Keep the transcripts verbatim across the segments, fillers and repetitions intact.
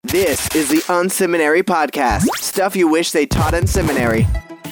This is the Unseminary Podcast. Stuff you wish they taught in seminary.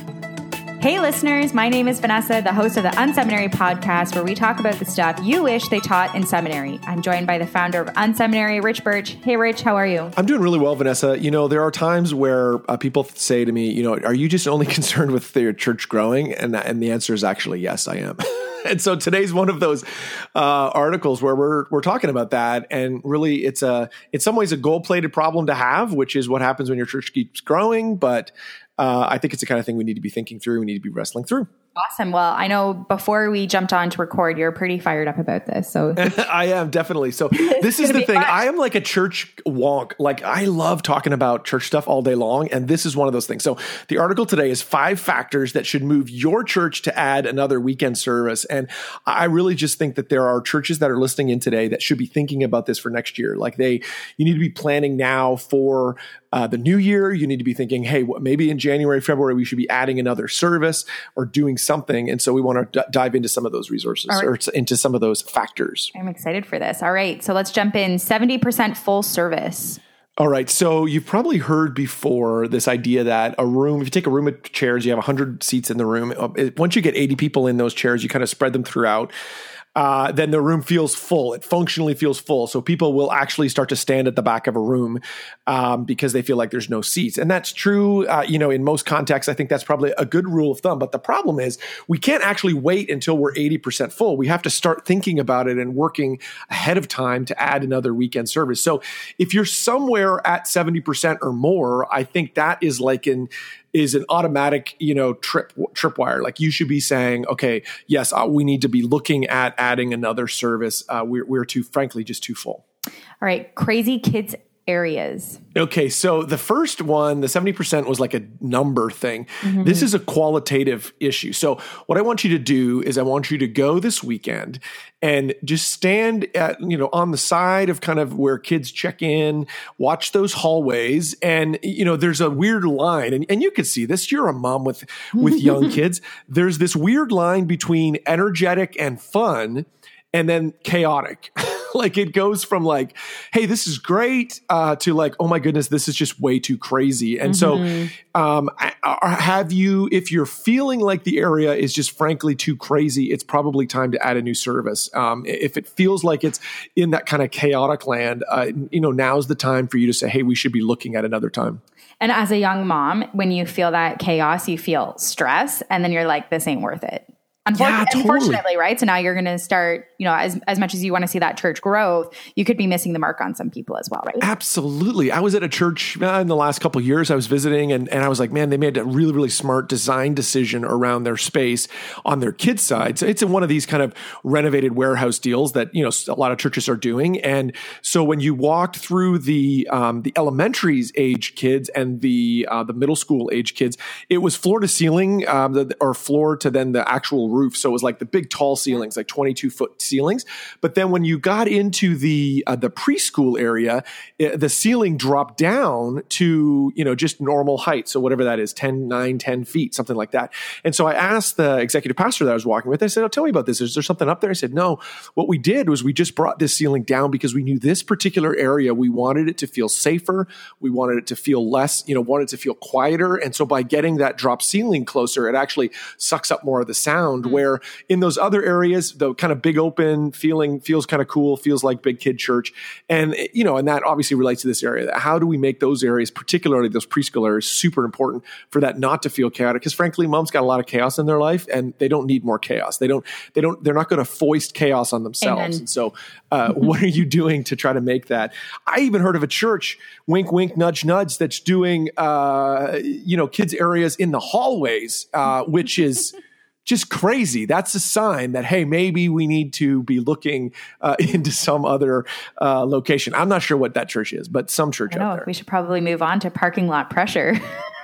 Hey listeners, my name is Vanessa, the host of the Unseminary Podcast, where we talk about the stuff you wish they taught in seminary. I'm joined by the founder of Unseminary, Rich Birch. Hey Rich, how are you? I'm doing really well, Vanessa. You know, there are times where uh, people say to me, you know, are you just only concerned with your church growing? And, and the answer is actually, yes, I am. And so today's one of those uh, articles where we're we're talking about that, and really, it's a in some ways a gold-plated problem to have, which is what happens when your church keeps growing. But uh, I think it's the kind of thing we need to be thinking through. We need to be wrestling through. Awesome. Well, I know before we jumped on to record, you're pretty fired up about this. So I am definitely. So this is the thing. Fun. I am like a church wonk. Like I love talking about church stuff all day long. And this is one of those things. So the article today is five factors that should move your church to add another weekend service. And I really just think that there are churches that are listening in today that should be thinking about this for next year. Like they, you need to be planning now for Uh, the new year. You need to be thinking, hey, maybe in January, February, we should be adding another service or doing something. And so we want to d- dive into some of those resources right. or t- into some of those factors. I'm excited for this. All right. So let's jump in. seventy percent full service. All right. So you've probably heard before this idea that a room, if you take a room of chairs, you have one hundred seats in the room. Once you get eighty people in those chairs, you kind of spread them throughout. Uh, then the room feels full. It functionally feels full. So people will actually start to stand at the back of a room um, because they feel like there's no seats. And that's true, uh, you know, in most contexts. I think that's probably a good rule of thumb. But the problem is we can't actually wait until we're eighty percent full. We have to start thinking about it and working ahead of time to add another weekend service. So if you're somewhere at seventy percent or more, I think that is like in is an automatic, you know, trip tripwire. Like you should be saying, okay, yes, uh, we need to be looking at adding another service. Uh, we're, we're too, frankly, just too full. All right. Crazy kids areas. Okay. So the first one, the seventy percent was like a number thing. Mm-hmm. This is a qualitative issue. So what I want you to do is I want you to go this weekend and just stand at, you know, on the side of kind of where kids check in, watch those hallways. And, you know, there's a weird line and, and you could see this. You're a mom with, with young kids. There's this weird line between energetic and fun and then chaotic. Like it goes from like, hey, this is great uh, to like, oh my goodness, this is just way too crazy. And mm-hmm. so um, have you, if you're feeling like the area is just frankly too crazy, it's probably time to add a new service. Um, if it feels like it's in that kind of chaotic land, uh, you know, now's the time for you to say, hey, we should be looking at another time. And as a young mom, when you feel that chaos, you feel stress and then you're like, this ain't worth it. Unfortunately, yeah, totally. Unfortunately, right? So now you're going to start, you know, as as much as you want to see that church growth, you could be missing the mark on some people as well, right? Absolutely. I was at a church uh, in the last couple of years I was visiting and, and I was like, man, they made a really, really smart design decision around their space on their kids' side. So it's in one of these kind of renovated warehouse deals that, you know, a lot of churches are doing. And so when you walked through the um, the elementary age kids and the uh, the middle school age kids, it was floor to ceiling um, the, or floor to then the actual roof. So it was like the big tall ceilings, like twenty-two foot ceilings. But then when you got into the uh, the preschool area, it, the ceiling dropped down to, you know, just normal height. So whatever that is, ten, nine, ten feet, something like that. And so I asked the executive pastor that I was walking with, I said, oh, tell me about this. Is there something up there? I said, no, what we did was we just brought this ceiling down because we knew this particular area, we wanted it to feel safer. We wanted it to feel less, you know, wanted it to feel quieter. And so by getting that drop ceiling closer, it actually sucks up more of the sound. Mm-hmm. Where in those other areas, the kind of big open feeling feels kind of cool, feels like big kid church. And, you know, and that obviously relates to this area. How do we make those areas, particularly those preschool areas, super important for that not to feel chaotic? Because frankly, mom's got a lot of chaos in their life and they don't need more chaos. They don't, they don't, they're not going to foist chaos on themselves. Amen. And so uh, what are you doing to try to make that? I even heard of a church, wink, wink, nudge, nudge, that's doing, uh, you know, kids areas in the hallways, uh, which is just crazy. That's a sign that, hey, maybe we need to be looking uh, into some other uh, location. I'm not sure what that church is, but some church I know, out there. We should probably move on to parking lot pressure.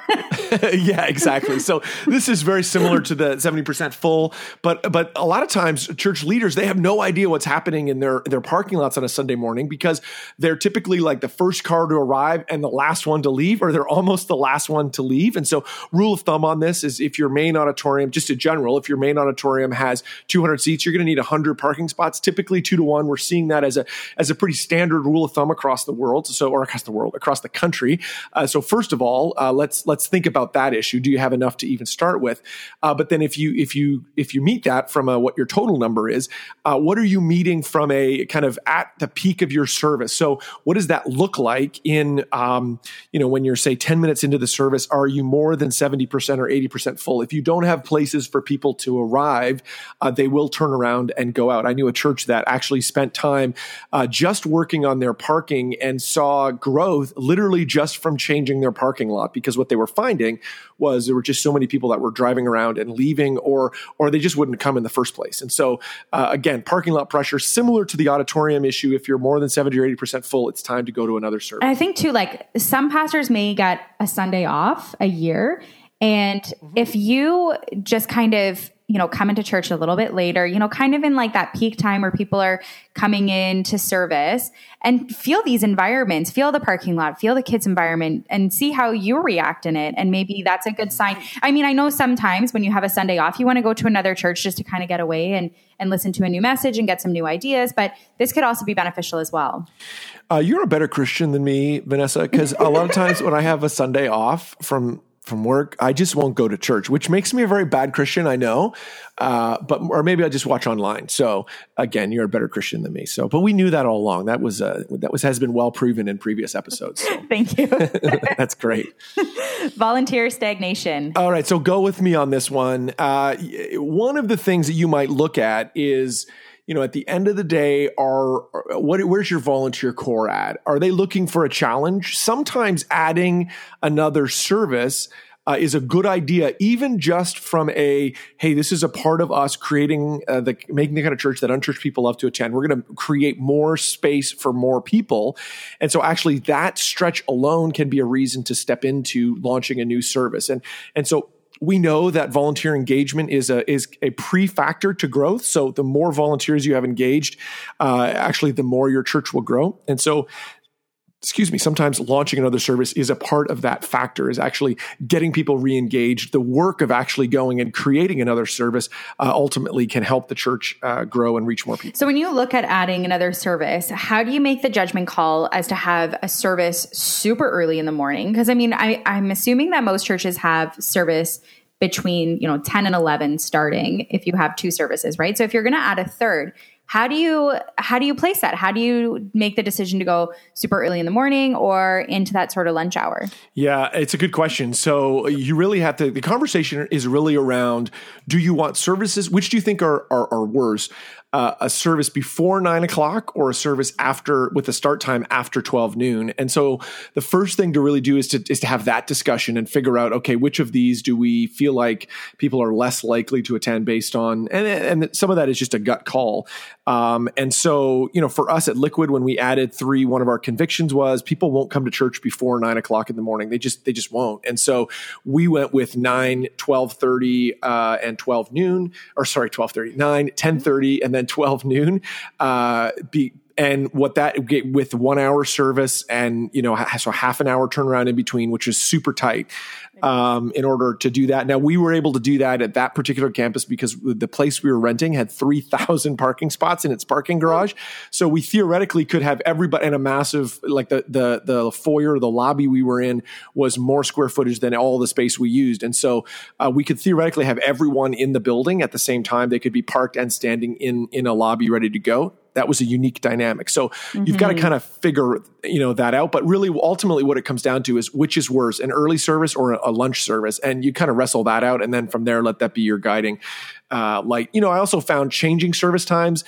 Yeah, exactly. So this is very similar to the seventy percent full, but but a lot of times church leaders, they have no idea what's happening in their, their parking lots on a Sunday morning because they're typically like the first car to arrive and the last one to leave, or they're almost the last one to leave. And so rule of thumb on this is if your main auditorium, just in general, if your main auditorium has two hundred seats, you're going to need one hundred parking spots, typically two to one. We're seeing that as a as a pretty standard rule of thumb across the world, so or across the world, across the country. Uh, so first of all, uh, let's let's think about that issue. Do you have enough to even start with? Uh, but then if you if you if you meet that from a, what your total number is, uh, what are you meeting from a kind of at the peak of your service? So what does that look like in um, you know when you're say ten minutes into the service? Are you more than seventy percent or eighty percent full? If you don't have places for people to arrive, uh, they will turn around and go out. I knew a church that actually spent time uh, just working on their parking and saw growth literally just from changing their parking lot, because what they were finding was there were just so many people that were driving around and leaving, or or they just wouldn't come in the first place. And so uh, again, parking lot pressure, similar to the auditorium issue. If you're more than seventy or eighty percent full, it's time to go to another service. And I think too, like some pastors may get a Sunday off a year. And mm-hmm. if you just kind of, you know, come into church a little bit later, you know, kind of in like that peak time where people are coming in to service, and feel these environments, feel the parking lot, feel the kids' environment, and see how you react in it. And maybe that's a good sign. I mean, I know sometimes when you have a Sunday off, you want to go to another church just to kind of get away and, and listen to a new message and get some new ideas, but this could also be beneficial as well. Uh, you're a better Christian than me, Vanessa, because a lot of times when I have a Sunday off from from work, I just won't go to church, which makes me a very bad Christian, I know. Uh, but, or maybe I just watch online. So again, you're a better Christian than me. So, but we knew that all along. That was, uh, that was, has been well proven in previous episodes. So. Thank you. That's great. Volunteer stagnation. All right. So go with me on this one. Uh, one of the things that you might look at is, you know, at the end of the day, are what? Where's your volunteer core at? Are they looking for a challenge? Sometimes adding another service uh, is a good idea, even just from a, hey, this is a part of us creating, uh, the making the kind of church that unchurched people love to attend. We're going to create more space for more people. And so actually that stretch alone can be a reason to step into launching a new service. And, and so we know that volunteer engagement is a is a pre-factor to growth. So the more volunteers you have engaged, uh, actually, the more your church will grow. And so, excuse me, sometimes launching another service is a part of that factor, is actually getting people re-engaged. The work of actually going and creating another service uh, ultimately can help the church uh, grow and reach more people. So when you look at adding another service, how do you make the judgment call as to have a service super early in the morning? Because I mean, I, I'm assuming that most churches have service between, you know, ten and eleven starting if you have two services, right? So if you're going to add a third, How do you how do you place that? How do you make the decision to go super early in the morning or into that sort of lunch hour? Yeah, it's a good question. So you really have to, the conversation is really around, do you want services? Which do you think are are, are worse? Uh, a service before nine o'clock or a service after, with a start time after twelve noon. And so the first thing to really do is to is to have that discussion and figure out, okay, which of these do we feel like people are less likely to attend based on, and and some of that is just a gut call. Um, and so, you know, for us at Liquid, when we added three, one of our convictions was people won't come to church before nine o'clock in the morning. They just, they just won't. And so we went with nine, twelve thirty, uh, and twelve noon, or sorry, twelve thirty, nine, ten thirty, and then twelve noon, uh, be, and what that with one hour service and, you know, so half an hour turnaround in between, which is super tight, um, in order to do that. Now we were able to do that at that particular campus because the place we were renting had three thousand parking spots in its parking garage. So we theoretically could have everybody in a massive, like the, the, the foyer, the lobby we were in was more square footage than all the space we used. And so, uh, we could theoretically have everyone in the building at the same time. They could be parked and standing in, in a lobby ready to go. That was a unique dynamic. So mm-hmm. you've got to kind of figure, you know, that out. But really, ultimately, what it comes down to is which is worse, an early service or a lunch service. And you kind of wrestle that out. And then from there, let that be your guiding uh, light. You know, I also found changing service times.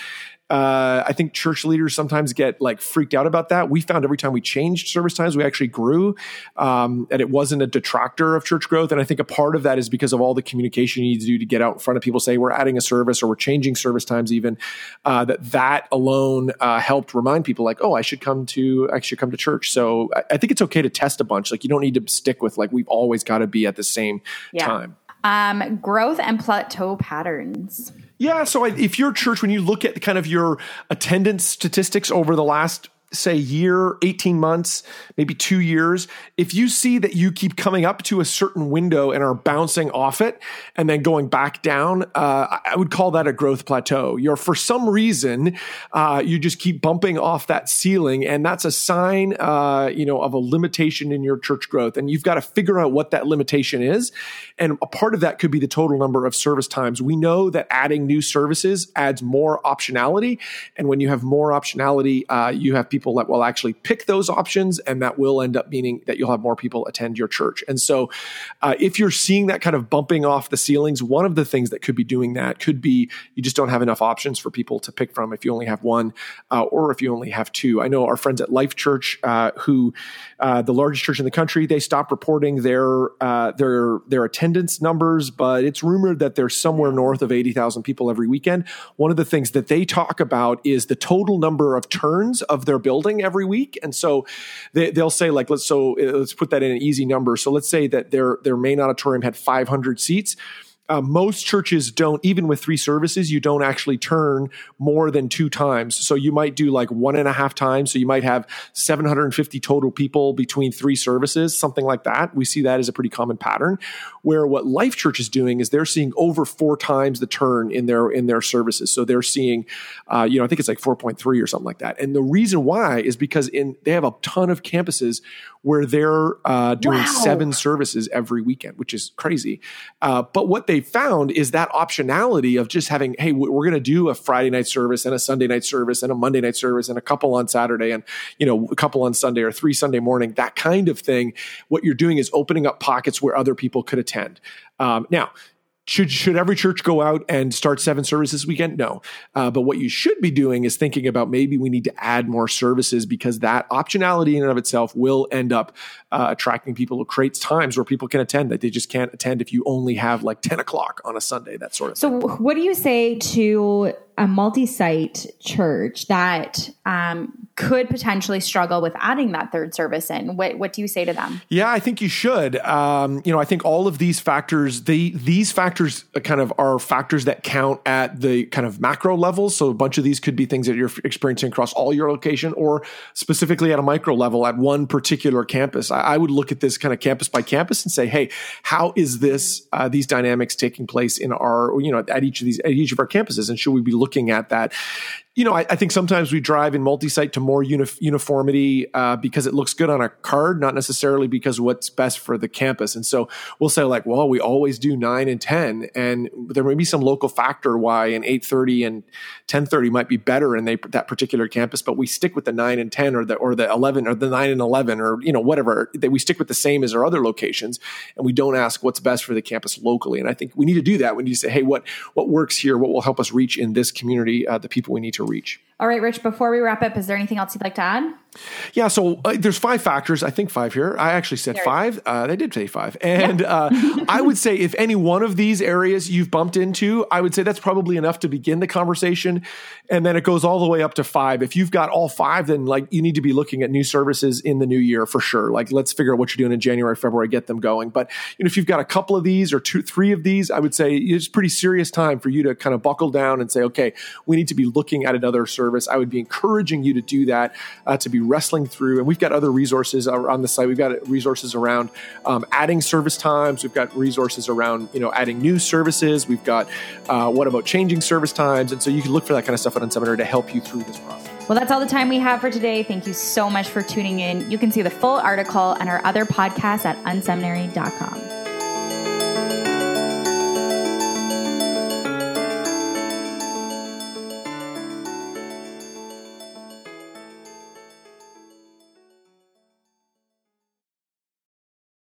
Uh, I think church leaders sometimes get like freaked out about that. We found every time we changed service times, we actually grew, um, and it wasn't a detractor of church growth. And I think a part of that is because of all the communication you need to do to get out in front of people, say we're adding a service or we're changing service times even, uh, that that alone uh, helped remind people like, oh, I should come to, I should come to church. So I, I think it's okay to test a bunch. Like you don't need to stick with like, we've always got to be at the same yeah. time. Um, growth and plateau patterns. Yeah. So I, if your church, when you look at kind of your attendance statistics over the last, say, year, eighteen months, maybe two years, if you see that you keep coming up to a certain window and are bouncing off it and then going back down, uh, I would call that a growth plateau. You're, for some reason, uh, you just keep bumping off that ceiling, and that's a sign, uh, you know, of a limitation in your church growth. And you've got to figure out what that limitation is. And a part of that could be the total number of service times. We know that adding new services adds more optionality. And when you have more optionality, uh, you have people that will actually pick those options, and that will end up meaning that you'll have more people attend your church. And so uh, if you're seeing that kind of bumping off the ceilings, one of the things that could be doing that could be you just don't have enough options for people to pick from if you only have one uh, or if you only have two. I know our friends at Life Church, uh, who uh, the largest church in the country, they stopped reporting their uh, their their attendance numbers, but it's rumored that there's somewhere north of eighty thousand people every weekend. One of the things that they talk about is the total number of turns of their building every week. And so they, they'll say like, let's, so let's put that in an easy number. So let's say that their, their main auditorium had five hundred seats. Uh, most churches don't, even with three services, you don't actually turn more than two times. So you might do like one and a half times. So you might have seven hundred fifty total people between three services, something like that. We see that as a pretty common pattern, where what Life Church is doing is they're seeing over four times the turn in their, in their services. So they're seeing, uh, you know, I think it's like four point three or something like that. And the reason why is because in, they have a ton of campuses where they're uh, doing wow. seven services every weekend, which is crazy. Uh, but what they found is that optionality of just having, hey, we're going to do a Friday night service and a Sunday night service and a Monday night service and a couple on Saturday and, you know, a couple on Sunday or three Sunday morning, that kind of thing. What you're doing is opening up pockets where other people could attend. Um, now, Should should every church go out and start seven services this weekend? No. Uh, but what you should be doing is thinking about maybe we need to add more services, because that optionality in and of itself will end up uh, attracting people. It creates times where people can attend that they just can't attend if you only have like ten o'clock on a Sunday, that sort of so thing. So what do you say to a multi-site church that um, could potentially struggle with adding that third service in? What what do you say to them? Yeah, I think you should. Um, you know, I think all of these factors, they these factors kind of are factors that count at the kind of macro level. So a bunch of these could be things that you're experiencing across all your location, or specifically at a micro level at one particular campus. I, I would look at this kind of campus by campus and say, hey, how is this uh, these dynamics taking place in our, you know, at each of these at each of our campuses, and should we be looking at that? You know, I, I think sometimes we drive in multi-site to more uni- uniformity uh, because it looks good on a card, not necessarily because what's best for the campus. And so we'll say like, well, we always do nine and ten, and there may be some local factor why an eight thirty and ten thirty might be better in they, that particular campus, but we stick with the nine and ten or the or the eleven or the nine and eleven or, you know, whatever. That we stick with the same as our other locations, and we don't ask what's best for the campus locally. And I think we need to do that. We need to say, hey, what what works here? What will help us reach in this community uh, the people we need to reach? All right, Rich, before we wrap up, is there anything else you'd like to add? Yeah, so uh, there's five factors. I think five here. I actually said there five. Uh, they did say five. And yeah. uh, I would say if any one of these areas you've bumped into, I would say that's probably enough to begin the conversation. And then it goes all the way up to five. If you've got all five, then like you need to be looking at new services in the new year for sure. Like let's figure out what you're doing in January, February, get them going. But you know, if you've got a couple of these or two, three of these, I would say it's pretty serious time for you to kind of buckle down and say, okay, we need to be looking at another service. I would be encouraging you to do that, uh, to be wrestling through. And we've got other resources on the site. We've got resources around um, adding service times. We've got resources around, you know, adding new services. We've got uh, what about changing service times? And so you can look for that kind of stuff at Unseminary to help you through this process. Well, that's all the time we have for today. Thank you so much for tuning in. You can see the full article and our other podcasts at unseminary dot com.